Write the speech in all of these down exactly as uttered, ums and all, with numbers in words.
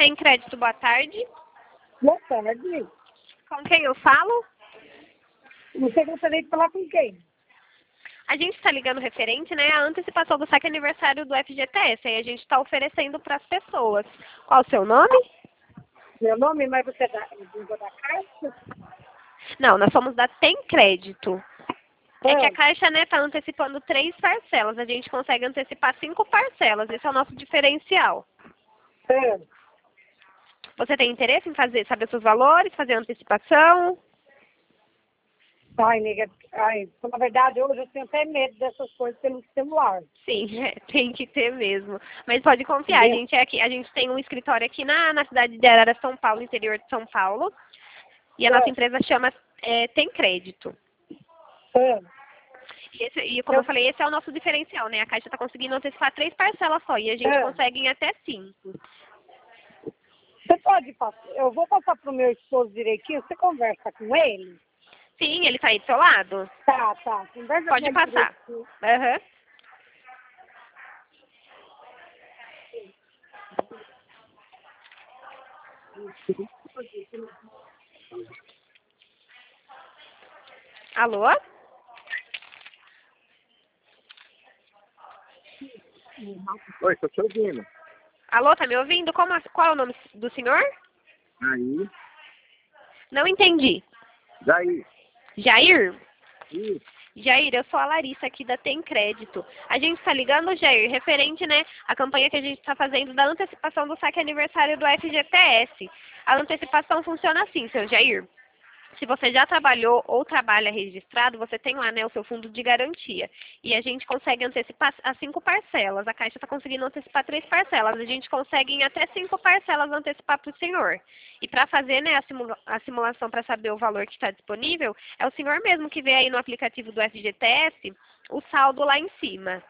Tem crédito, boa tarde. Boa tarde. Com quem eu falo? Você gostaria de falar com quem? A gente está ligando referente, né, à antecipação do saque aniversário do F G T S. Aí a gente está oferecendo para as pessoas. Qual o seu nome? Meu nome, mas você é da, da Caixa? Não, nós somos da Tem Crédito. É que a É. Caixa, né, está antecipando três parcelas. A gente consegue antecipar cinco parcelas. Esse é o nosso diferencial. É. Você tem interesse em fazer, saber os seus valores, fazer antecipação? Ai, nega, ai, na verdade, hoje eu tenho até medo dessas coisas pelo celular. Sim, é, tem que ter mesmo. Mas pode confiar, a gente, é aqui, a gente tem um escritório aqui na, na cidade de Arara, São Paulo, interior de São Paulo. E a É. nossa empresa chama é, Tem Crédito. É. E, esse, e como eu... Eu, falei, esse é o nosso diferencial, né? A Caixa está conseguindo antecipar três parcelas só. E a gente é. consegue em até cinco. Você pode passar, eu vou passar pro meu esposo direitinho, você conversa com ele? Sim, ele está aí do seu lado? Tá, tá, conversa com Pode ele passar. direitinho. Aham. Alô? Oi, estou te ouvindo. Alô, tá me ouvindo? Como, a- qual é o nome do senhor? Aí, Não entendi. daí, Jair? isso, Jair, eu sou a Larissa aqui da Tem Crédito. A gente está ligando, Jair, referente, né, à campanha que a gente está fazendo da antecipação do saque aniversário do F G T S. A antecipação funciona assim, seu Jair. Se você já trabalhou ou trabalha registrado, você tem lá, né, o seu fundo de garantia. E a gente consegue antecipar as cinco parcelas. A Caixa está conseguindo antecipar três parcelas. A gente consegue em até cinco parcelas antecipar para o senhor. E para fazer, né, a, simula a simulação para saber o valor que está disponível, é o senhor mesmo que vê aí no aplicativo do F G T S o saldo lá em cima.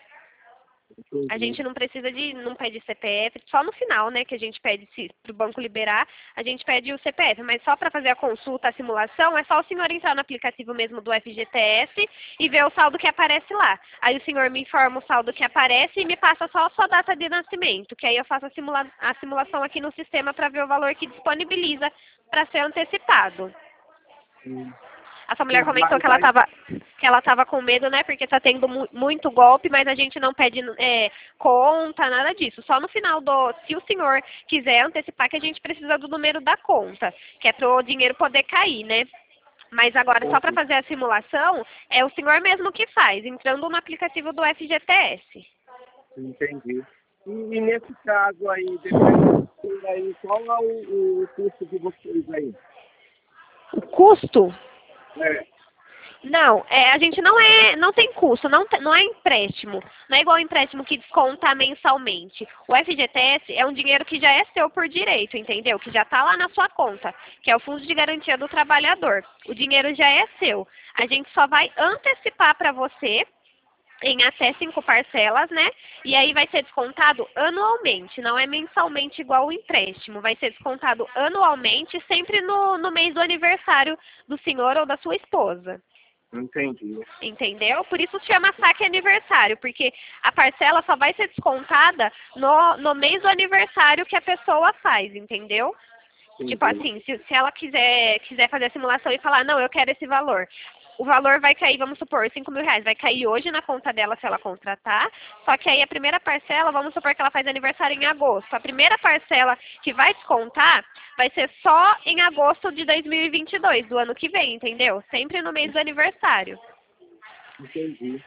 A gente não precisa de, não pede C P F, só no final, né, que a gente pede para o banco liberar, a gente pede o C P F, mas só para fazer a consulta, a simulação, é só o senhor entrar no aplicativo mesmo do F G T S e ver o saldo que aparece lá. Aí o senhor me informa o saldo que aparece e me passa só a sua data de nascimento, que aí eu faço a, simula a simulação aqui no sistema para ver o valor que disponibiliza para ser antecipado. sim. A sua mulher comentou Mas que ela aí- estava que ela estava com medo, né? Porque está tendo mu muito golpe, mas a gente não pede é, conta, nada disso. Só no final do... Se o senhor quiser antecipar, que a gente precisa do número da conta, que é para o dinheiro poder cair, né? Mas agora, só para fazer a simulação, é o senhor mesmo que faz, entrando no aplicativo do F G T S. Entendi. E, e nesse caso aí, depois aí, qual é o, o custo de vocês aí? O custo? É, Não, é, a gente não é, não tem custo, não, te- não é empréstimo. Não é igual empréstimo que desconta mensalmente. O F G T S é um dinheiro que já é seu por direito, entendeu? Que já está lá na sua conta, que é o Fundo de Garantia do Trabalhador. O dinheiro já é seu. A gente só vai antecipar para você em até cinco parcelas, né? E aí vai ser descontado anualmente, não é mensalmente igual o empréstimo. Vai ser descontado anualmente, sempre no, no mês do aniversário do senhor ou da sua esposa. entendi. Entendeu? Por isso chama saque aniversário, porque a parcela só vai ser descontada no, no mês do aniversário que a pessoa faz, entendeu? entendi. Tipo assim, se, se ela quiser, quiser fazer a simulação e falar, não, eu quero esse valor. O valor vai cair, vamos supor, cinco mil reais. Vai cair hoje na conta dela se ela contratar. Só que aí a primeira parcela, vamos supor que ela faz aniversário em agosto. A primeira parcela que vai descontar vai ser só em agosto de dois mil e vinte e dois, do ano que vem, entendeu? Sempre no mês do aniversário. Entendi.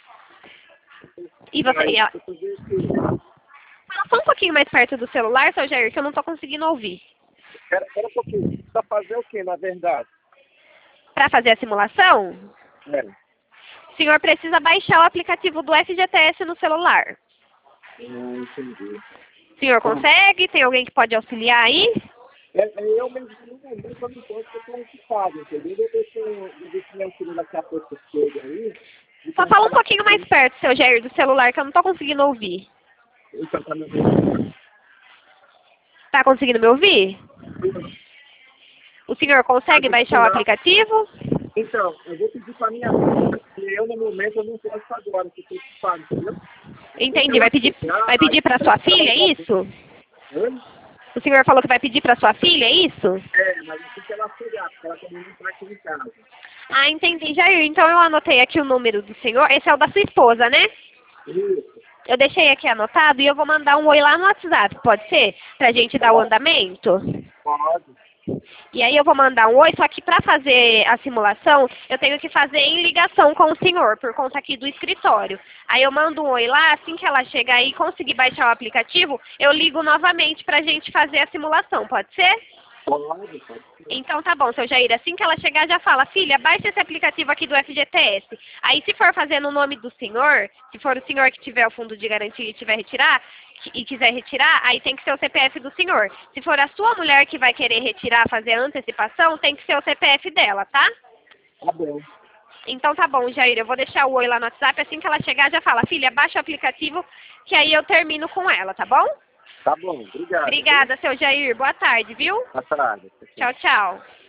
E você... Aí, E ela... eu vou fazer o quê? Fala só um pouquinho mais perto do celular, seu Jair, que eu não tô conseguindo ouvir. Espera, espera um pouquinho. Pra fazer o quê, na verdade? Para fazer a simulação, É. o senhor precisa baixar o aplicativo do F G T S no celular. Ah, entendi. O senhor consegue? Tem alguém que pode auxiliar aí? É, é, eu mesmo no momento eu não posso ser qualificado, entendeu? Eu deixo, eu deixo meu filho daqui a pouco chega aí. Só fala um pouquinho mais perto, seu Jair, do celular, que eu não tô conseguindo ouvir. Então, tá me ouvindo? Tá conseguindo me ouvir? O senhor consegue baixar o aplicativo? Então, eu vou pedir pra minha filha, porque eu no momento eu não posso agora, porque eu estou ocupado, entendeu? Entendi. Vai pedir, vai pedir pra sua filha, é isso? Oi? O senhor falou que vai pedir para sua filha, é isso? É, mas assim que ela chegar, porque ela também não está aqui em casa. Ah, entendi, Jair. Então eu anotei aqui o número do senhor. Esse é o da sua esposa, né? Isso, Eu deixei aqui anotado e eu vou mandar um oi lá no WhatsApp, pode ser? Pra gente dar o andamento? pode. E aí eu vou mandar um oi, só que para fazer a simulação, eu tenho que fazer em ligação com o senhor, por conta aqui do escritório. Aí eu mando um oi lá, assim que ela chegar aí e conseguir baixar o aplicativo, eu ligo novamente pra gente fazer a simulação, pode ser? Pode, pode. Então tá bom, seu Jair, assim que ela chegar já fala, filha, baixa esse aplicativo aqui do F G T S. Aí se for fazer no nome do senhor, se for o senhor que tiver o fundo de garantia e tiver retirar, e quiser retirar, aí tem que ser o C P F do senhor. Se for a sua mulher que vai querer retirar, fazer a antecipação, tem que ser o C P F dela, tá? Tá bom. Então tá bom, Jair, eu vou deixar o oi lá no WhatsApp, assim que ela chegar já fala, filha, baixa o aplicativo, que aí eu termino com ela, tá bom? Tá bom, obrigado. Obrigada, seu Jair, boa tarde, viu? Boa tarde. Tchau, tchau.